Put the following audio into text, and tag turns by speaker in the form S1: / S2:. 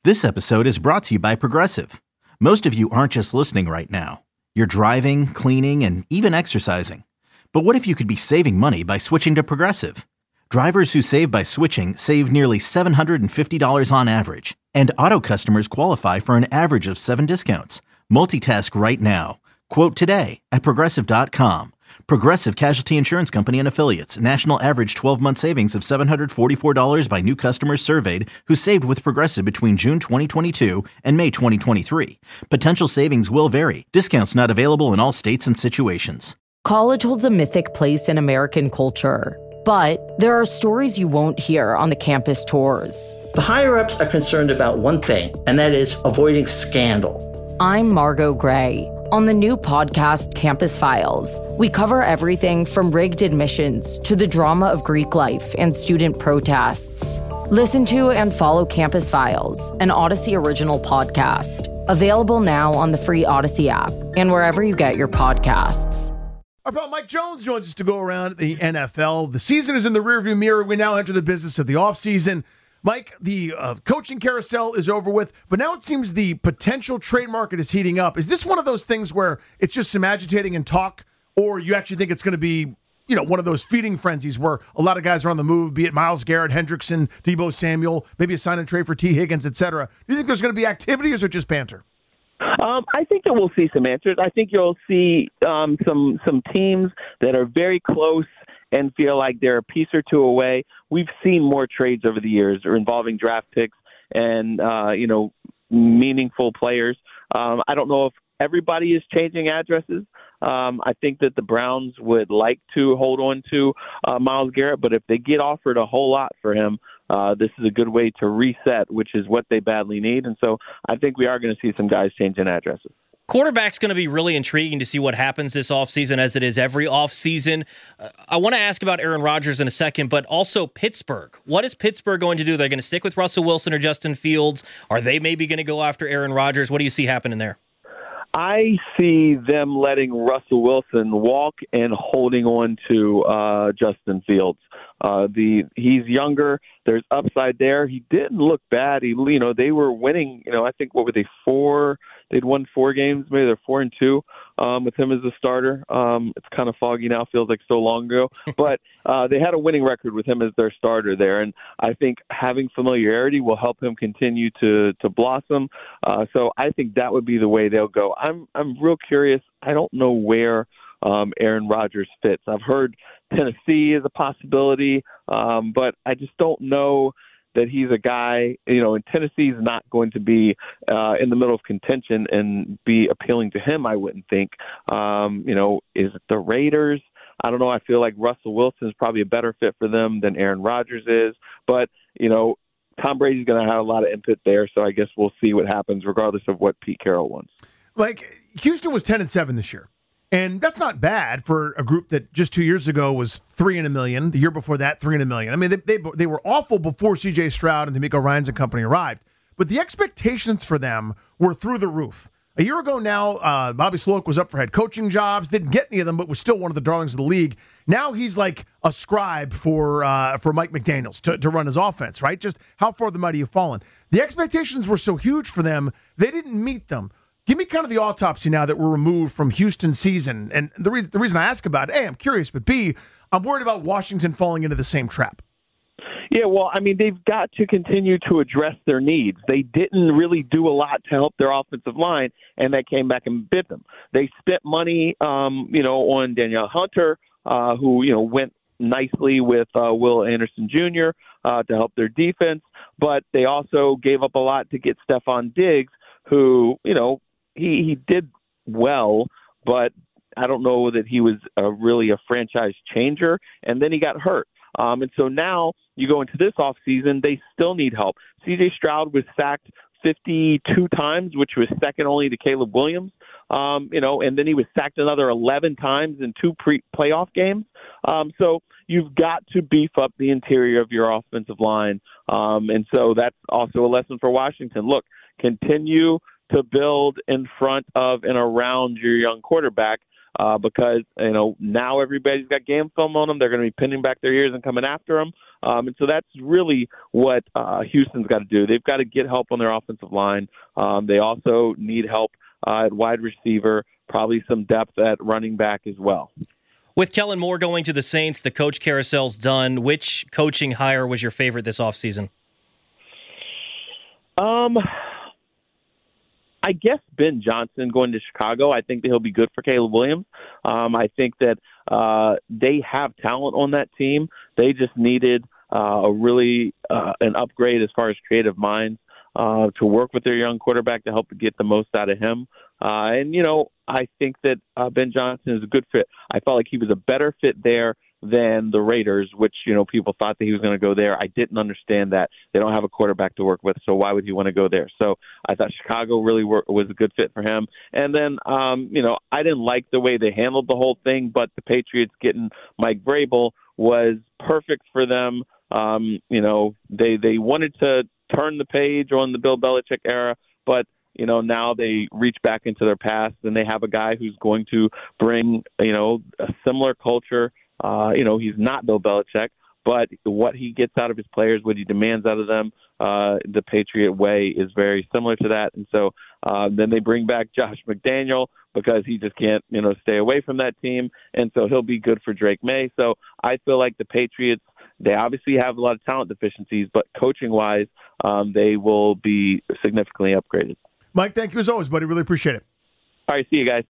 S1: This episode is brought to you by Progressive. Most of you aren't just listening right now. You're driving, cleaning, and even exercising. But what if you could be saving money by switching to Progressive? Drivers who save by switching save nearly $750 on average. And auto customers qualify for an average of 7 discounts. Multitask right now. Quote today at Progressive.com. Progressive Casualty Insurance Company and Affiliates. National average 12-month savings of $744 by new customers surveyed who saved with Progressive between June 2022 and May 2023. Potential savings will vary. Discounts not available in all states and situations.
S2: College holds a mythic place in American culture, but there are stories you won't hear on the campus tours.
S3: The higher-ups are concerned about one thing, and that is avoiding scandal.
S2: I'm Margot Gray. On the new podcast, Campus Files, we cover everything from rigged admissions to the drama of Greek life and student protests. Listen to and follow Campus Files, an Odyssey original podcast. Available now on the free Odyssey app and wherever you get your podcasts.
S4: Our pal Mike Jones joins us to go around the NFL. The season is in the rearview mirror. We now enter the business of the offseason. Mike, the coaching carousel is over with, but now it seems the potential trade market is heating up. Is this one of those things where it's just some agitating and talk, or you actually think it's going to be, one of those feeding frenzies where a lot of guys are on the move, be it Myles Garrett, Hendrickson, Deebo Samuel, maybe a sign and trade for T. Higgins, et cetera? Do you think there's going to be activity, or is it just banter?
S5: I think that we'll see some answers. I think you'll see some teams that are very close and feel like they're a piece or two away. We've seen more trades over the years involving draft picks and, meaningful players. I don't know if everybody is changing addresses. I think that the Browns would like to hold on to Myles Garrett, but if they get offered a whole lot for him, this is a good way to reset, which is what they badly need. And so I think we are going to see some guys changing addresses.
S6: Quarterback's going to be really intriguing to see what happens this offseason, as it is every offseason. I want to ask about Aaron Rodgers in a second, but also Pittsburgh. What is Pittsburgh going to do? They're going to stick with Russell Wilson or Justin Fields? Are they maybe going to go after Aaron Rodgers? What do you see happening there?
S5: I see them letting Russell Wilson walk and holding on to Justin Fields. He's younger. There's upside there. He didn't look bad. They were winning. I think what were they, 4? They'd won 4 games. Maybe they're 4-2 with him as a starter. It's kind of foggy now. Feels like so long ago. But they had a winning record with him as their starter there, and I think having familiarity will help him continue to blossom. So I think that would be the way they'll go. I'm real curious. I don't know where Aaron Rodgers fits. I've heard Tennessee is a possibility, but I just don't know that he's a guy, and Tennessee's not going to be in the middle of contention and be appealing to him, I wouldn't think. Is it the Raiders? I don't know. I feel like Russell Wilson is probably a better fit for them than Aaron Rodgers is. But, Tom Brady's going to have a lot of input there, so I guess we'll see what happens regardless of what Pete Carroll wants.
S4: Houston was 10-7 this year. And that's not bad for a group that just 2 years ago was $3 million. The year before that, $3 million. I mean, they were awful before C.J. Stroud and DeMeco Ryans and company arrived. But the expectations for them were through the roof. A year ago now, Bobby Sloak was up for head coaching jobs. Didn't get any of them, but was still one of the darlings of the league. Now he's like a scribe for Mike McDaniels to run his offense, right? Just how far the mighty have fallen. The expectations were so huge for them, they didn't meet them. Give me kind of the autopsy now that we're removed from Houston's season. And the reason I ask about it, A, I'm curious, but B, I'm worried about Washington falling into the same trap.
S5: Yeah, well, I mean, they've got to continue to address their needs. They didn't really do a lot to help their offensive line, and that came back and bit them. They spent money, on Danielle Hunter, who, went nicely with Will Anderson Jr. To help their defense, but they also gave up a lot to get Stephon Diggs, who, he did well, but I don't know that he was really a franchise changer. And then he got hurt. And so now you go into this offseason, they still need help. C.J. Stroud was sacked 52 times, which was second only to Caleb Williams. And then he was sacked another 11 times in 2 playoff games. So you've got to beef up the interior of your offensive line. And so that's also a lesson for Washington. Look, continue to build in front of and around your young quarterback. because now everybody's got game film on them. They're going to be pinning back their ears and coming after them. And so that's really what Houston's got to do. They've got to get help on their offensive line. They also need help at wide receiver, probably some depth at running back as well.
S6: With Kellen Moore going to the Saints, the coach carousel's done. Which coaching hire was your favorite this offseason?
S5: I guess Ben Johnson going to Chicago. I think that he'll be good for Caleb Williams. I think that they have talent on that team. They just needed an upgrade as far as creative minds to work with their young quarterback to help get the most out of him. I think that Ben Johnson is a good fit. I felt like he was a better fit there than the Raiders, which, people thought that he was going to go there. I didn't understand that. They don't have a quarterback to work with, so why would he want to go there? So I thought Chicago really was a good fit for him. And then, I didn't like the way they handled the whole thing, but the Patriots getting Mike Vrabel was perfect for them. They wanted to turn the page on the Bill Belichick era, but now they reach back into their past, and they have a guy who's going to bring, a similar culture. He's not Bill Belichick, but what he gets out of his players, what he demands out of them, the Patriot way is very similar to that. And so then they bring back Josh McDaniel because he just can't, stay away from that team. And so he'll be good for Drake May. So I feel like the Patriots, they obviously have a lot of talent deficiencies, but coaching-wise, they will be significantly upgraded.
S4: Mike, thank you as always, buddy. Really appreciate it.
S5: All right, see you guys.